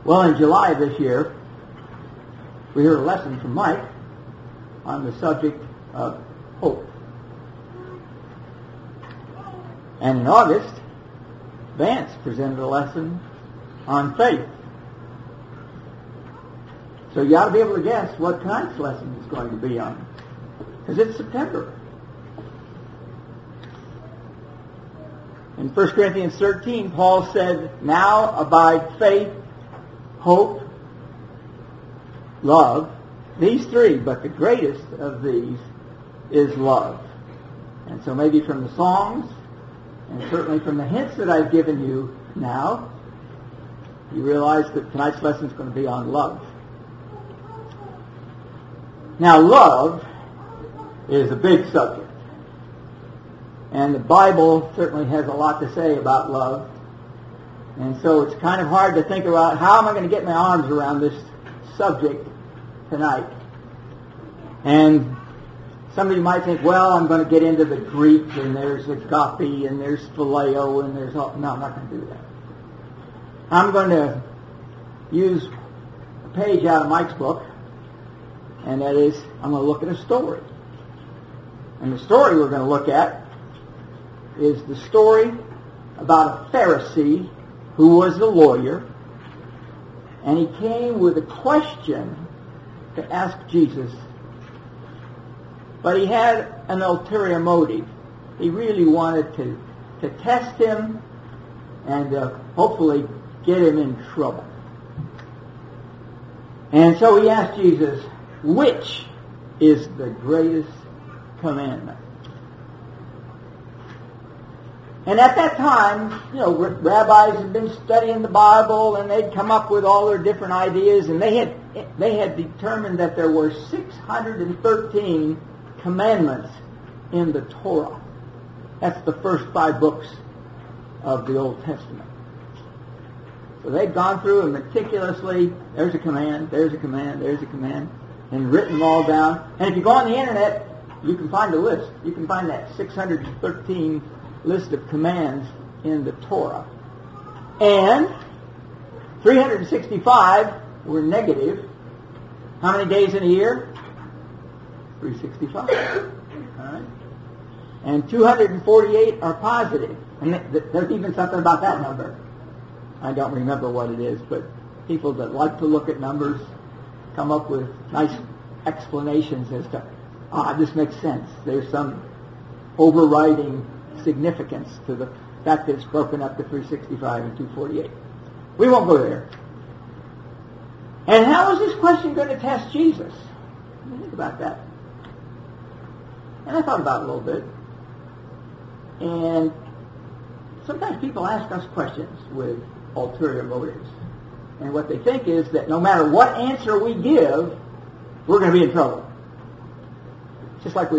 Well, in July of this year, we heard a lesson from Mike on the subject of hope. And in August, Vance presented a lesson on faith. So you ought to be able to guess what tonight's lesson is going to be on, because it's September. In 1 Corinthians 13, Paul said, "Now abide faith, hope, love, these three, but the greatest of these is love." And so maybe from the songs, and certainly from the hints that I've given you now, you realize that tonight's lesson is going to be on love. Now, love is a big subject. And the Bible certainly has a lot to say about love. And so it's kind of hard to think about how am I going to get my arms around this subject tonight. And some of you might think, well, I'm going to get into the Greek, and there's agape, and there's phileo, and there's all... No, I'm not going to do that. I'm going to use a page out of Mike's book, and that is, I'm going to look at a story. And the story we're going to look at is the story about a Pharisee who was a lawyer, and he came with a question to ask Jesus, but he had an ulterior motive. He really wanted to test him and hopefully get him in trouble. And so he asked Jesus, which is the greatest commandment? And at that time, rabbis had been studying the Bible, and they'd come up with all their different ideas, and they had determined that there were 613 commandments in the Torah. That's the first 5 books of the Old Testament. So they'd gone through and meticulously, there's a command, there's a command, there's a command, and written them all down. And if you go on the internet, you can find a list. You can find that 613 list of commands in the Torah. And 365 were negative. How many days in a year? 365. All right. And 248 are positive. And there's even something about that number. I don't remember what it is, but people that like to look at numbers come up with nice explanations as to, this makes sense. There's some overriding significance to the fact that it's broken up to 365 and 248. We won't go there. And how is this question going to test Jesus? Think about that. And I thought about it a little bit. And sometimes people ask us questions with ulterior motives. And what they think is that no matter what answer we give, we're going to be in trouble. Just like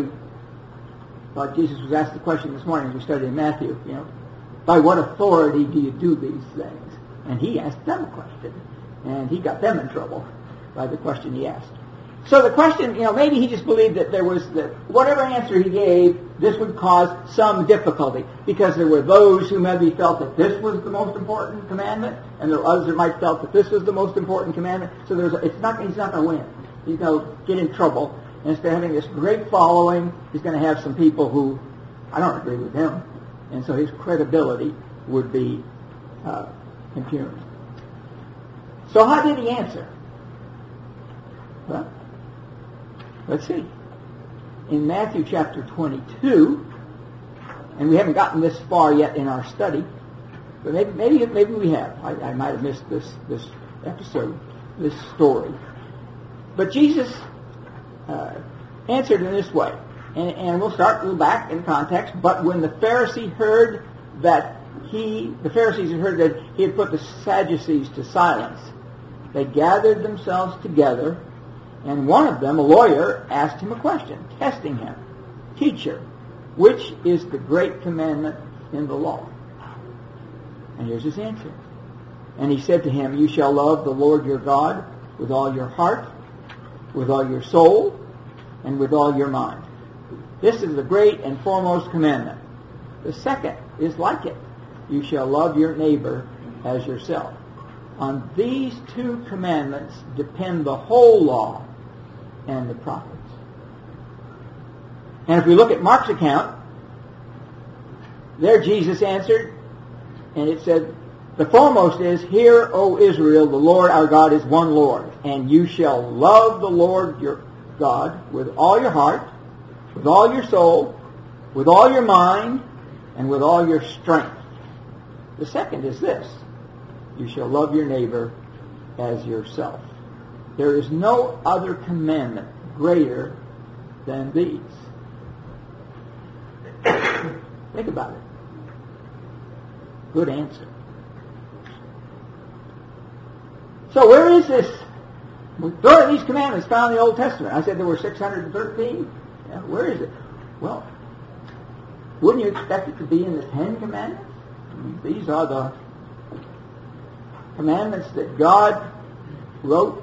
Jesus was asked the question this morning as we studied in Matthew, by what authority do you do these things? And he asked them a question, and he got them in trouble by the question he asked. So the question, maybe he just believed that there was whatever answer he gave, this would cause some difficulty, because there were those who maybe felt that this was the most important commandment, and there were others that might felt that this was the most important commandment. So he's not going to win. He's going to get in trouble. And instead of having this great following, he's going to have some people who, I don't agree with him. And so his credibility would be impugned. So how did he answer? Well, let's see. In Matthew chapter 22, and we haven't gotten this far yet in our study, but maybe we have. I might have missed this episode, this story. But Jesus answered in this way, and we'll start a little back in context. But when the Pharisees heard that he had put the Sadducees to silence, they gathered themselves together, and one of them, a lawyer, asked him a question, testing him. Teacher, which is the great commandment in the law? And here's his answer. And he said to him, you shall love the Lord your God with all your heart, with all your soul, and with all your mind. This is the great and foremost commandment. The second is like it. You shall love your neighbor as yourself. On these two commandments depend the whole law and the prophets. And if we look at Mark's account, there Jesus answered, and it said, the foremost is, Hear, O Israel, the Lord our God is one Lord, and you shall love the Lord your God with all your heart, with all your soul, with all your mind, and with all your strength. The second is this, you shall love your neighbor as yourself. There is no other commandment greater than these. Think about it. Good answer. So where is this? Where are these commandments found in the Old Testament? I said there were 613. Yeah, where is it? Well, wouldn't you expect it to be in the Ten Commandments? I mean, these are the commandments that God wrote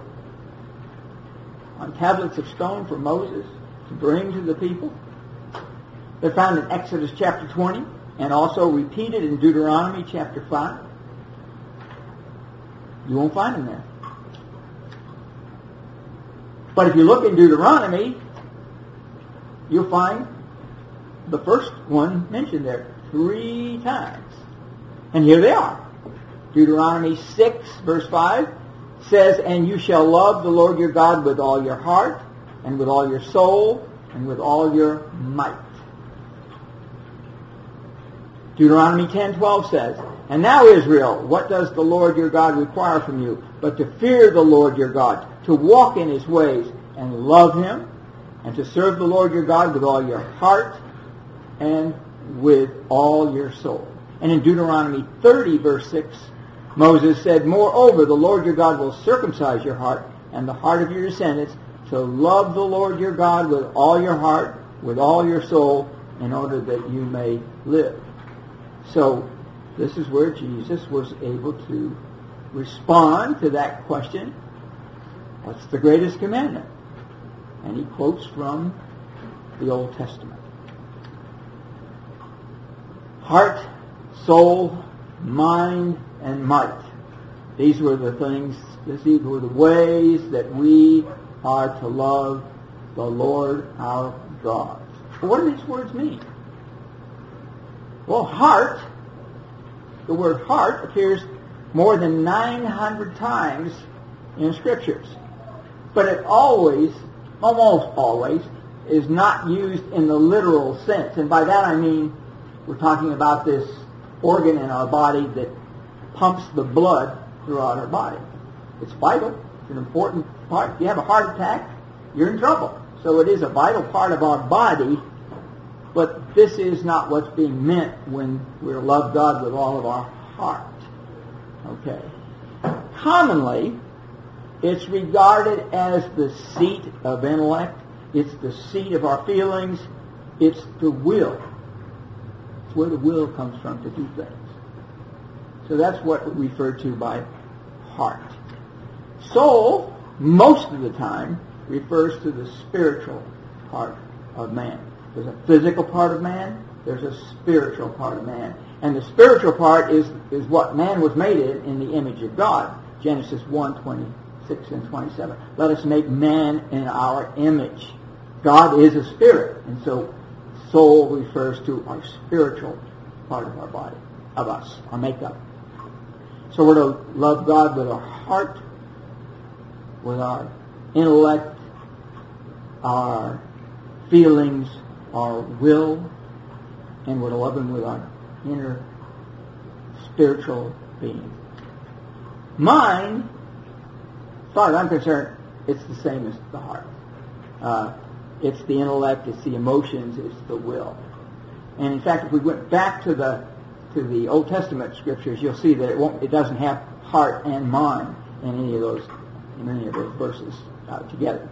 on tablets of stone for Moses to bring to the people. They're found in Exodus chapter 20 and also repeated in Deuteronomy chapter 5. You won't find them there. But if you look in Deuteronomy, you'll find the first one mentioned there 3 times. And here they are. Deuteronomy 6, verse 5 says, And you shall love the Lord your God with all your heart, and with all your soul, and with all your might. Deuteronomy 10:12 says, And now, Israel, what does the Lord your God require from you, but to fear the Lord your God, to walk in his ways, and love him, and to serve the Lord your God with all your heart, and with all your soul. And in Deuteronomy 30, verse 6, Moses said, Moreover, the Lord your God will circumcise your heart, and the heart of your descendants, to love the Lord your God with all your heart, with all your soul, in order that you may live. So, this is where Jesus was able to respond to that question, what's the greatest commandment? And he quotes from the Old Testament. Heart, soul, mind, and might. These were the things, these were the ways that we are to love the Lord our God. But what do these words mean? Well, heart, the word heart appears more than 900 times in Scriptures. But it always, almost always, is not used in the literal sense. And by that I mean we're talking about this organ in our body that pumps the blood throughout our body. It's vital. It's an important part. If you have a heart attack, you're in trouble. So it is a vital part of our body. But this is not what's being meant when we love God with all of our heart. Okay. Commonly, it's regarded as the seat of intellect. It's the seat of our feelings. It's the will. It's where the will comes from to do things. So that's what we refer to by heart. Soul, most of the time, refers to the spiritual part of man. There's a physical part of man. There's a spiritual part of man. And the spiritual part is what man was made in the image of God. Genesis 1:26 and 27. Let us make man in our image. God is a spirit. And so soul refers to our spiritual part of our body, of us, our makeup. So we're to love God with our heart, with our intellect, our feelings, our will, and we're to love him with our inner spiritual being. Mind, as far as I'm concerned, it's the same as the heart. It's the intellect, it's the emotions, it's the will. And in fact, if we went back to the Old Testament scriptures, you'll see that it doesn't have heart and mind in any of those verses together.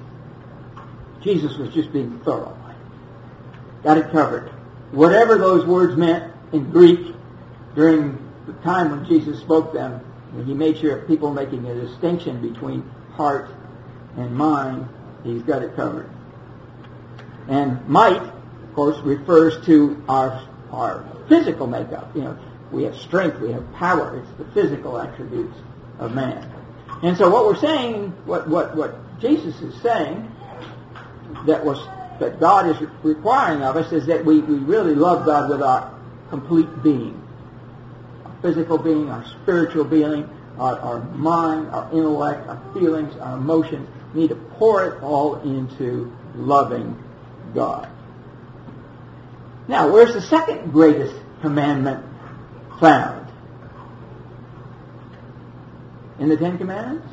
Jesus was just being thorough. Got it covered. Whatever those words meant in Greek during the time when Jesus spoke them, he made sure people making a distinction between heart and mind, he's got it covered. And might, of course, refers to our physical makeup. You know, we have strength, we have power. It's the physical attributes of man. And so what we're saying, what Jesus is saying, that God is requiring of us, is that we really love God with our complete being. Our physical being, our spiritual being, our mind, our intellect, our feelings, our emotions. We need to pour it all into loving God. Now, where's the second greatest commandment found? In the Ten Commandments?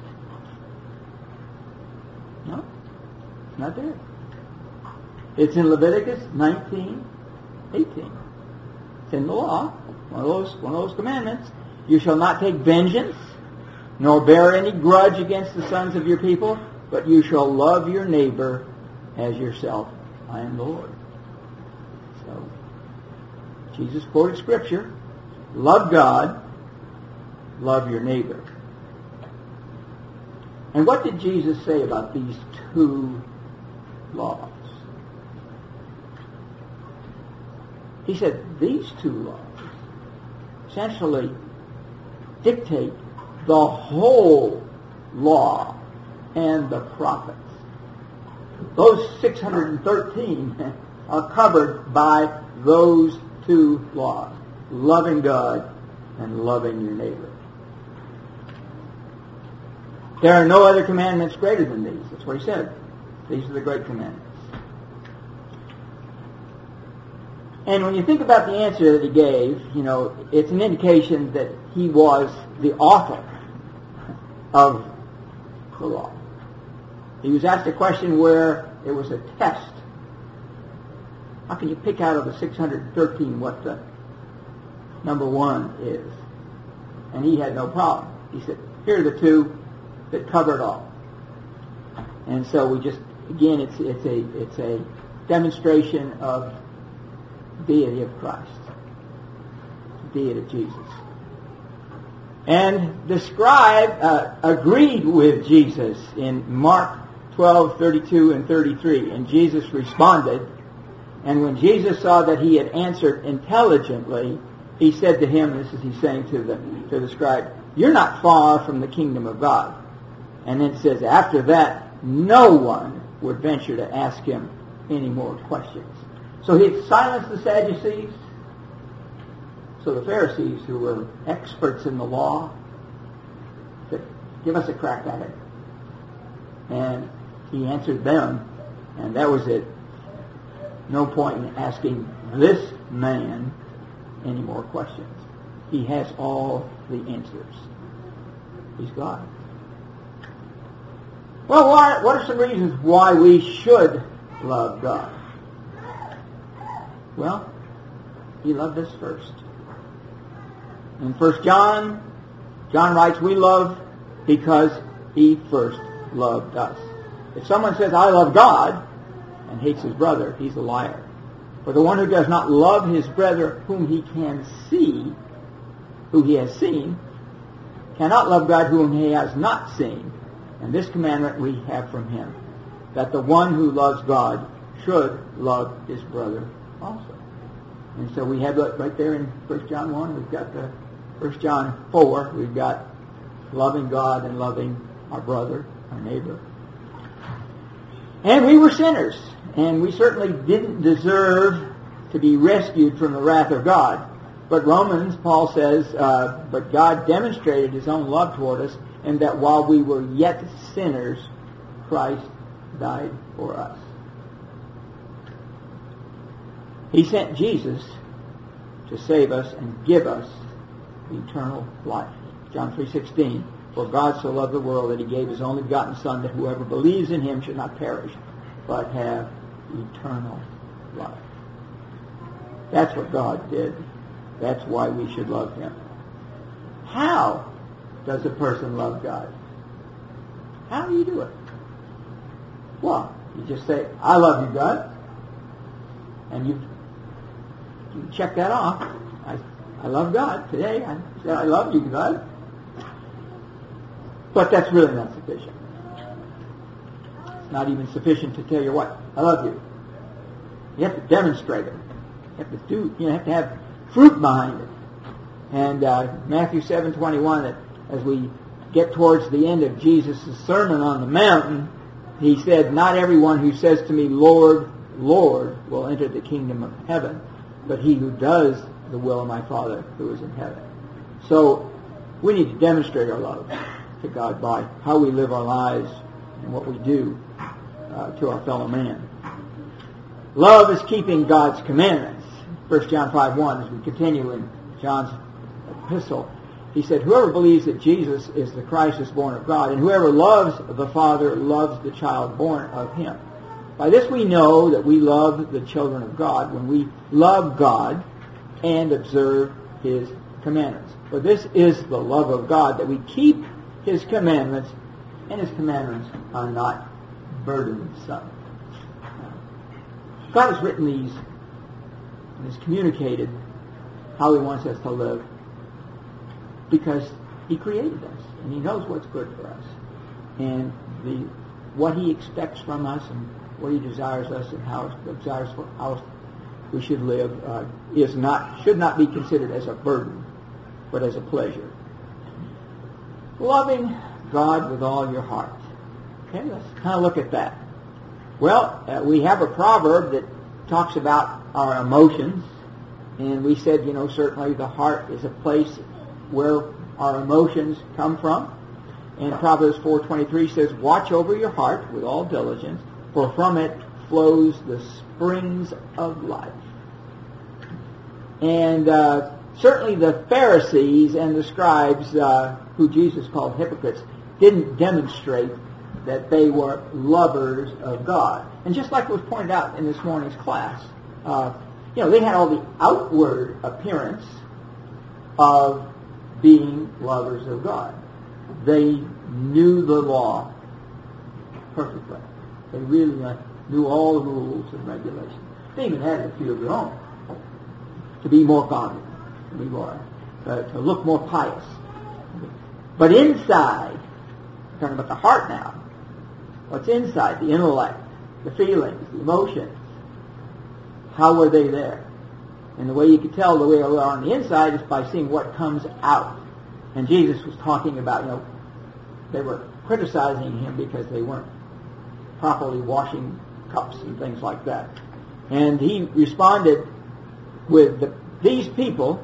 No, it's not there. It's in Leviticus 19:18. It's in the law, one of those commandments. You shall not take vengeance, nor bear any grudge against the sons of your people, but you shall love your neighbor as yourself. I am the Lord. So, Jesus quoted Scripture. Love God, love your neighbor. And what did Jesus say about these two laws? He said these two laws essentially dictate the whole law and the prophets. Those 613 are covered by those two laws, loving God and loving your neighbor. There are no other commandments greater than these. That's what he said. These are the great commandments. And when you think about the answer that he gave, it's an indication that he was the author of the law. He was asked a question where it was a test. How can you pick out of the 613 what the number one is? And he had no problem. He said, here are the two that cover it all. And so we just, again, it's a demonstration of the deity of Christ, the deity of Jesus. And the scribe agreed with Jesus in Mark 12:32 and 33. And Jesus responded, and when Jesus saw that he had answered intelligently, he said to him, this is he's saying to the scribe, you're not far from the kingdom of God. And then it says, after that, no one would venture to ask him any more questions. So he had silenced the Sadducees. So the Pharisees, who were experts in the law, said, give us a crack at it. And he answered them, and that was it. No point in asking this man any more questions. He has all the answers. He's God. Well, what are some reasons why we should love God? Well, he loved us first. In 1 John writes, we love because he first loved us. If someone says, I love God, and hates his brother, he's a liar. For the one who does not love his brother whom he can see, who he has seen, cannot love God whom he has not seen. And this commandment we have from him, that the one who loves God should love his brother also. And so we have that right there in 1 John 1. We've got the 1 John 4. We've got loving God and loving our brother, our neighbor. And we were sinners. And we certainly didn't deserve to be rescued from the wrath of God. But Romans, Paul says, but God demonstrated his own love toward us, and that while we were yet sinners, Christ died for us. He sent Jesus to save us and give us eternal life. John 3:16, for God so loved the world that he gave his only begotten Son, that whoever believes in him should not perish, but have eternal life. That's what God did. That's why we should love him. How does a person love God? How do you do it? Well, you just say, I love you, God. And you check that off. I love God today. I said, I love you, God. But that's really not sufficient. It's not even sufficient to tell you what, I love you. You have to demonstrate it. You have to have fruit behind it. And Matthew 7:21, as we get towards the end of Jesus' Sermon on the Mountain, he said, "Not everyone who says to me, 'Lord, Lord,' will enter the kingdom of heaven, but he who does the will of my Father who is in heaven." So we need to demonstrate our love to God by how we live our lives and what we do to our fellow man. Love is keeping God's commandments. 1 John 5:1, as we continue in John's epistle, he said, "Whoever believes that Jesus is the Christ is born of God, and whoever loves the Father loves the child born of him. By this we know that we love the children of God, when we love God and observe his commandments. For this is the love of God, that we keep his commandments, and his commandments are not burdensome." God has written these and has communicated how he wants us to live, because he created us and he knows what's good for us, and what he expects from us and what he desires us and how desires for how we should live should not be considered as a burden, but as a pleasure. Loving God with all your heart. Okay, let's kind of look at that. Well, we have a proverb that talks about our emotions, and we said, certainly the heart is a place where our emotions come from. And Proverbs 4:23 says, "Watch over your heart with all diligence, for from it flows the springs of life." And certainly the Pharisees and the scribes, who Jesus called hypocrites, didn't demonstrate that they were lovers of God. And just like was pointed out in this morning's class, they had all the outward appearance of being lovers of God. They knew the law perfectly. They really knew all the rules and regulations. They even had a few of their own to be more godly, to be more, to look more pious. But inside, I'm talking about the heart now. What's inside? The intellect, the feelings, the emotions. How were they there? And the way you could tell the way they are on the inside is by seeing what comes out. And Jesus was talking about, they were criticizing him because they weren't properly washing cups and things like that. And he responded with, this people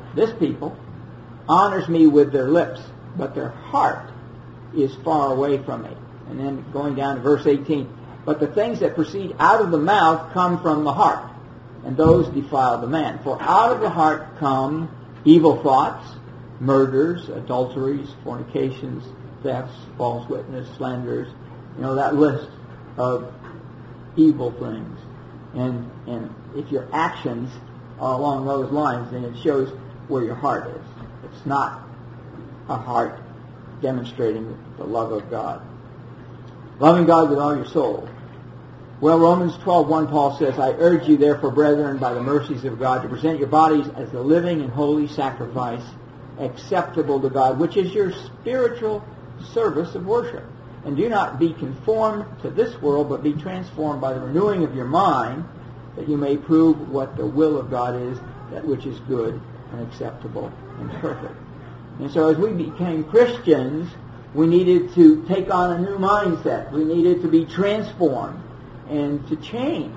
honors me with their lips, but their heart is far away from me. And then going down to verse 18, "But the things that proceed out of the mouth come from the heart, and those defile the man. For out of the heart come evil thoughts, murders, adulteries, fornications, thefts, false witness, slanders," that list of evil things. And if your actions are along those lines, then it shows where your heart is. It's not a heart demonstrating the love of God. Loving God with all your soul. Well, Romans 12:1, Paul says, "I urge you therefore, brethren, by the mercies of God, to present your bodies as a living and holy sacrifice, acceptable to God, which is your spiritual service of worship. And do not be conformed to this world, but be transformed by the renewing of your mind, that you may prove what the will of God is, that which is good and acceptable and perfect." And so as we became Christians, we needed to take on a new mindset. We needed to be transformed and to change.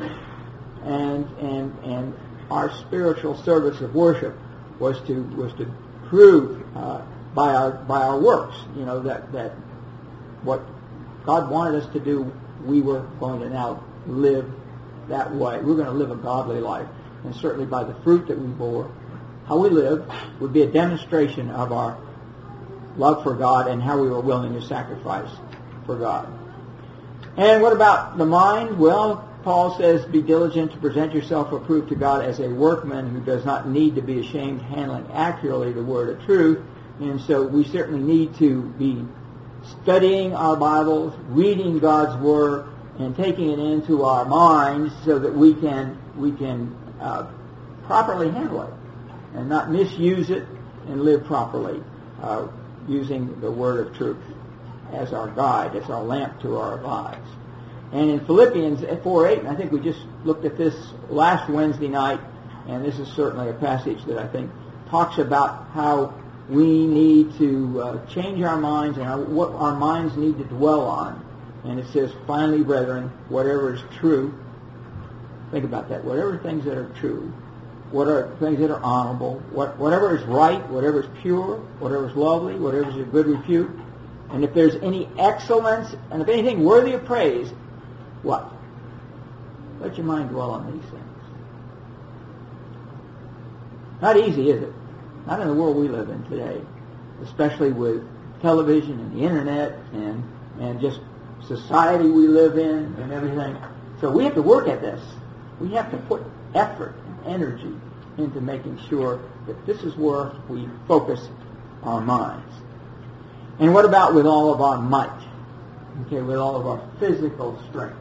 And our spiritual service of worship was to prove by our works, that what God wanted us to do, we were going to now live that way. We're going to live a godly life. And certainly by the fruit that we bore, how we live would be a demonstration of our love for God and how we were willing to sacrifice for God. And what about the mind? Well, Paul says, "Be diligent to present yourself approved to God as a workman who does not need to be ashamed, handling accurately the word of truth." And so we certainly need to be studying our Bibles, reading God's Word, and taking it into our minds so that we can properly handle it and not misuse it and live properly, using the Word of truth as our guide, as our lamp to our lives. And in Philippians 4:8, and I think we just looked at this last Wednesday night, and this is certainly a passage that I think talks about how we need to change our minds and what our minds need to dwell on. And it says, finally, brethren, whatever is true. Think about that. Whatever things that are true, what are things that are honorable, whatever is right, whatever is pure, whatever is lovely, whatever is of good repute. And if there's any excellence, and if anything worthy of praise, what? Let your mind dwell on these things. Not easy, is it? Not in the world we live in today, especially with television and the internet and just society we live in and everything. So we have to work at this. We have to put effort and energy into making sure that this is where we focus our minds. And what about with all of our might? Okay, with all of our physical strength.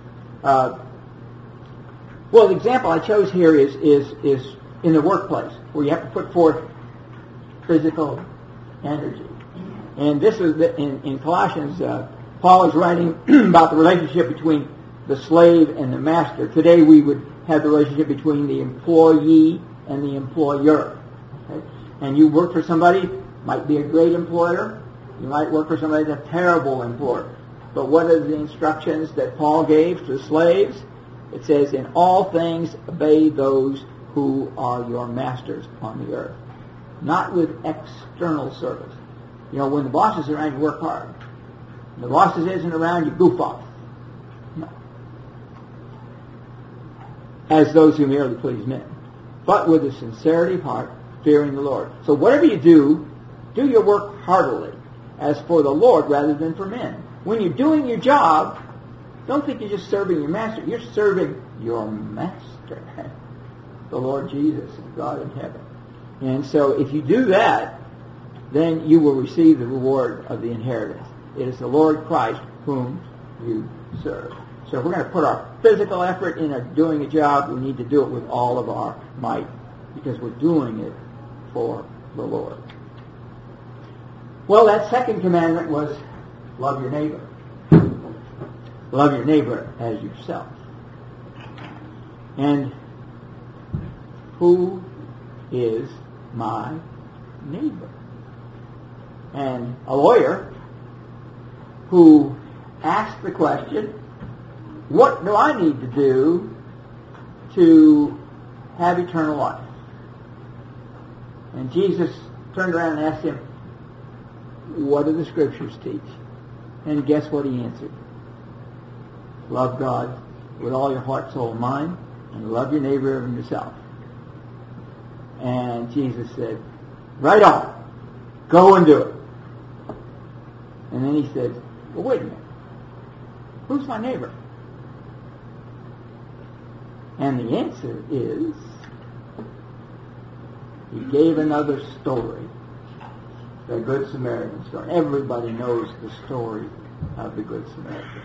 Well, the example I chose here is in the workplace, where you have to put forth physical energy. And this is in Colossians, Paul is writing about the relationship between the slave and the master. Today we would have the relationship between the employee and the employer. Okay? And you work for somebody, might be a great employer. You might work for somebody that's a terrible employer. But what are the instructions that Paul gave to the slaves? It says, in all things obey those who are your masters on the earth. Not with external service. You know, when the boss is around, you work hard. When the boss isn't around, you goof off. No. As those who merely please men. But with a sincerity of heart, fearing the Lord. So whatever you do, do your work heartily, as for the Lord rather than for men. When you're doing your job, don't think you're just serving your master. You're serving your master, the Lord Jesus and God in heaven. And so if you do that, then you will receive the reward of the inheritance. It is the Lord Christ whom you serve. So if we're going to put our physical effort into doing a job, we need to do it with all of our might, because we're doing it for the Lord. Well, that second commandment was love your neighbor. Love your neighbor as yourself. And who is my neighbor? And a lawyer who asked the question, what do I need to do to have eternal life? And Jesus turned around and asked him, what do the Scriptures teach? And guess what he answered? Love God with all your heart, soul, and mind, and love your neighbor and yourself. And Jesus said, right on. Go and do it. And then he said, well, wait a minute. Who's my neighbor? And the answer is, he gave another story. The Good Samaritan story. Everybody knows the story of the Good Samaritan.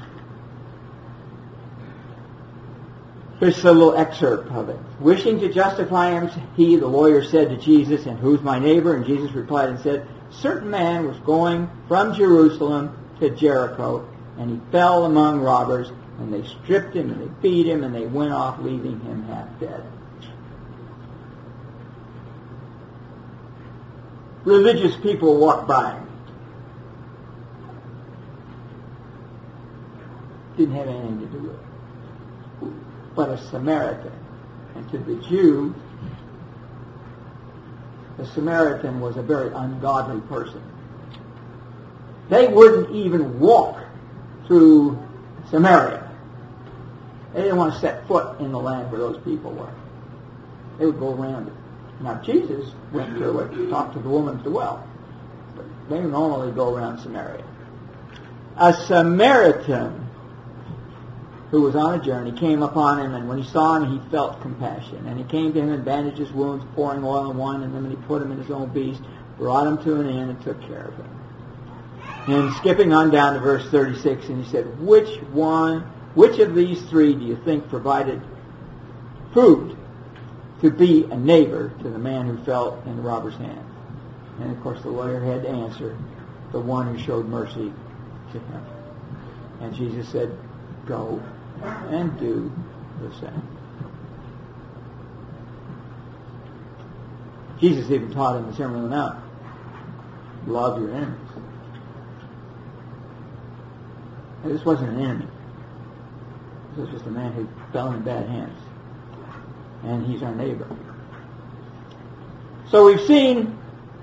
Here's a little excerpt of it. Wishing to justify him, he, the lawyer, said to Jesus, and who's my neighbor? And Jesus replied and said, a certain man was going from Jerusalem to Jericho, and he fell among robbers, and they stripped him, and they beat him, and they went off, leaving him half dead. Religious people walked by him. Didn't have anything to do with it. But a Samaritan. And to the Jew, the Samaritan was a very ungodly person. They wouldn't even walk through Samaria. They didn't want to set foot in the land where those people were. They would go around it. Now Jesus went to it, talked to the woman at the well. But they normally go around Samaria. A Samaritan who was on a journey came upon him, and when he saw him, he felt compassion. And he came to him and bandaged his wounds, pouring oil and wine on them, and he put him in his own beast, brought him to an inn, and took care of him. And skipping on down to verse 36, and he said, which of these three do you think proved to be a neighbor to the man who fell in the robber's hand? And of course the lawyer had to answer, the one who showed mercy to him. And Jesus said, go and do the same. Jesus even taught in the Sermon on the Mount, love your enemies. And this wasn't an enemy. This was just a man who fell in bad hands. And he's our neighbor. So we've seen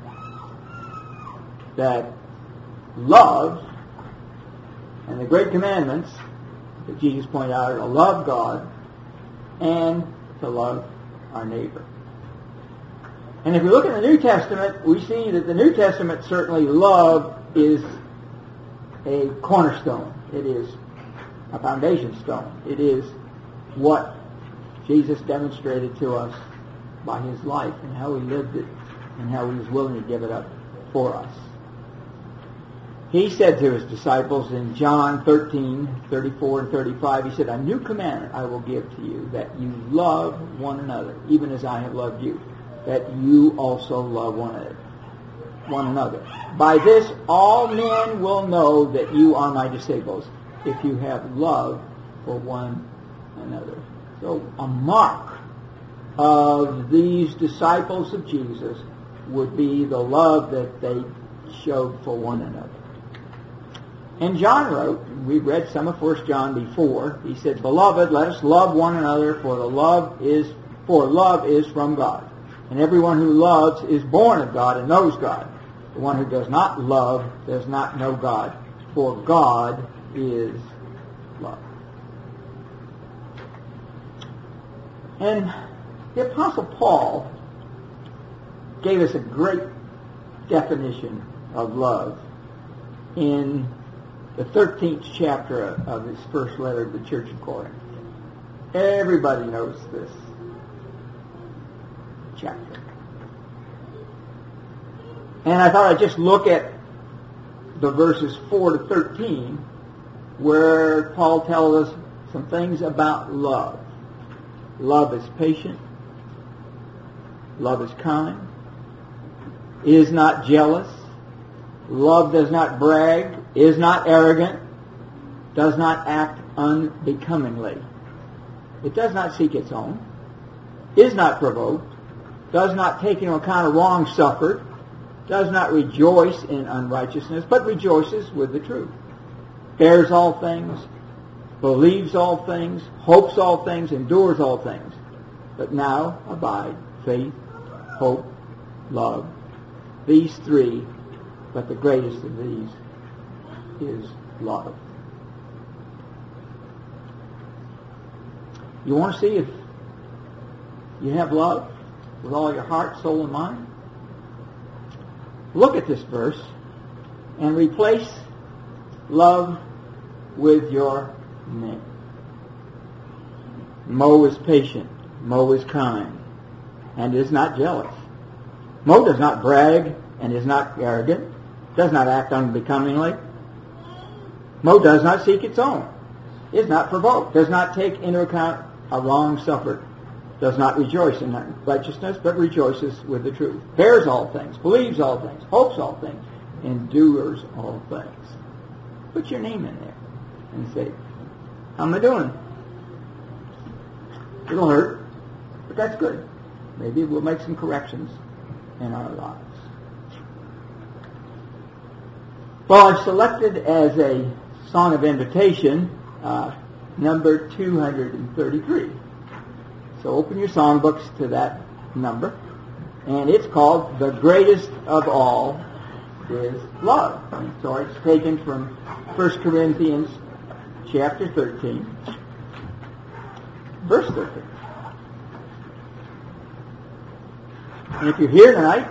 that love and the great commandments that Jesus pointed out are to love God and to love our neighbor. And if we look at the New Testament, we see that the New Testament certainly love is a cornerstone. It is a foundation stone. It is what Jesus demonstrated to us by his life and how he lived it and how he was willing to give it up for us. He said to his disciples in John 13:34 and 35, he said, "A new commandment I will give to you, that you love one another, even as I have loved you, that you also love one another. By this all men will know that you are my disciples, if you have love for one another." So a mark of these disciples of Jesus would be the love that they showed for one another. And John wrote, we've read some of 1 John before, he said, "Beloved, let us love one another, for love is from God. And everyone who loves is born of God and knows God. The one who does not love does not know God, for God is love." And the Apostle Paul gave us a great definition of love in the 13th chapter of his first letter to the Church of Corinth. Everybody knows this chapter. And I thought I'd just look at the verses 4 to 13, where Paul tells us some things about love. Love is patient. Love is kind. Is not jealous. Love does not brag. Is not arrogant. Does not act unbecomingly. It does not seek its own. Is not provoked. Does not take into account a wrong suffered. Does not rejoice in unrighteousness, but rejoices with the truth. Bears all things. Believes all things. Hopes all things. Endures all things. But now abide faith, hope, love. These three, but the greatest of these is love. You want to see if you have love with all your heart, soul, and mind? Look at this verse and replace love with your name. Mo is patient. Mo is kind and is not jealous. Mo does not brag and is not arrogant, does not act unbecomingly. Mo does not seek its own, is not provoked, does not take into account a wrong suffered, does not rejoice in righteousness, but rejoices with the truth. Bears all things, believes all things, hopes all things, endures all things. Put your name in there and say, "How am I doing?" It'll hurt, but that's good. Maybe we'll make some corrections in our lives. Well, I've selected as a song of invitation number 233. So open your songbooks to that number. And it's called "The Greatest of All is Love." And so it's taken from 1 Corinthians chapter 13, verse 13. And if you're here tonight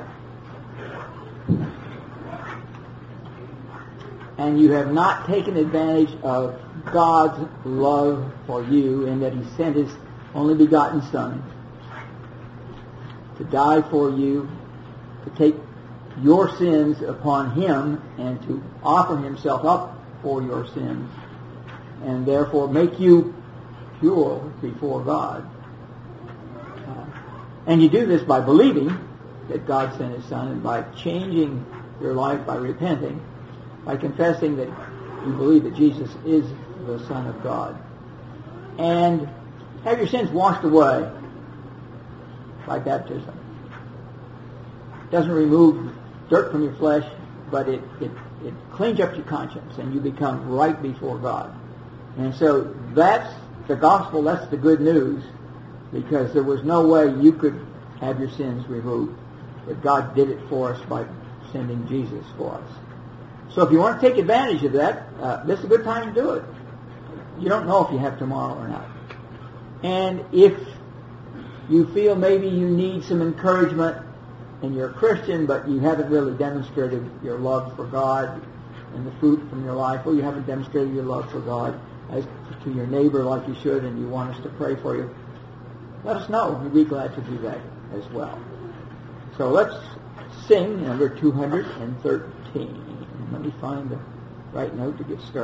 and you have not taken advantage of God's love for you, in that He sent His only begotten Son to die for you, to take your sins upon Him and to offer Himself up for your sins, and therefore make you pure before God. And you do this by believing that God sent His Son, and by changing your life by repenting, by confessing that you believe that Jesus is the Son of God, and have your sins washed away by baptism. It doesn't remove dirt from your flesh, but it cleans up your conscience, and you become right before God. And so that's the gospel, that's the good news, because there was no way you could have your sins removed. But God did it for us by sending Jesus for us. So if you want to take advantage of that, this is a good time to do it. You don't know if you have tomorrow or not. And if you feel maybe you need some encouragement and you're a Christian, but you haven't really demonstrated your love for God and the fruit from your life, or you haven't demonstrated your love for God as to your neighbor like you should, and you want us to pray for you, let us know. We'd be glad to do that as well. So let's sing number 213. Let me find the right note to get started.